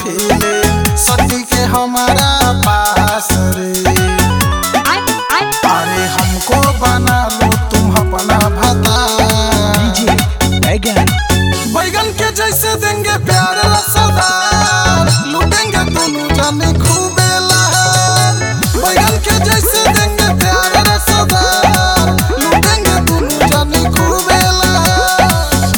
फीले सती के हमारा पास रे। अरे हमको बना लो तुम अपना भता। बैगन के जैसे देंगे प्यार रसदार, लूटेंगे दोनों जाने खूबे लहर। बैगन के जैसे देंगे प्यार रसदार, लूटेंगे दोनों जाने खूबे लहर।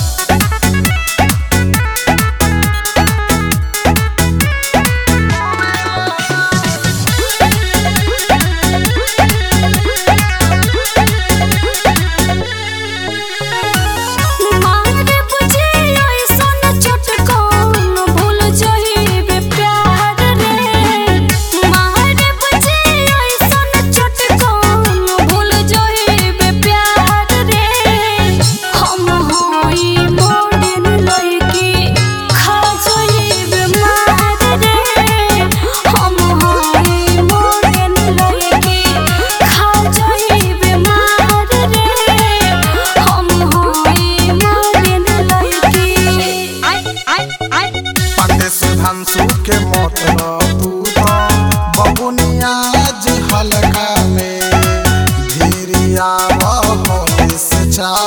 सुधांशु के मत तू तो बबुनिया हल्का में धीरिया से चा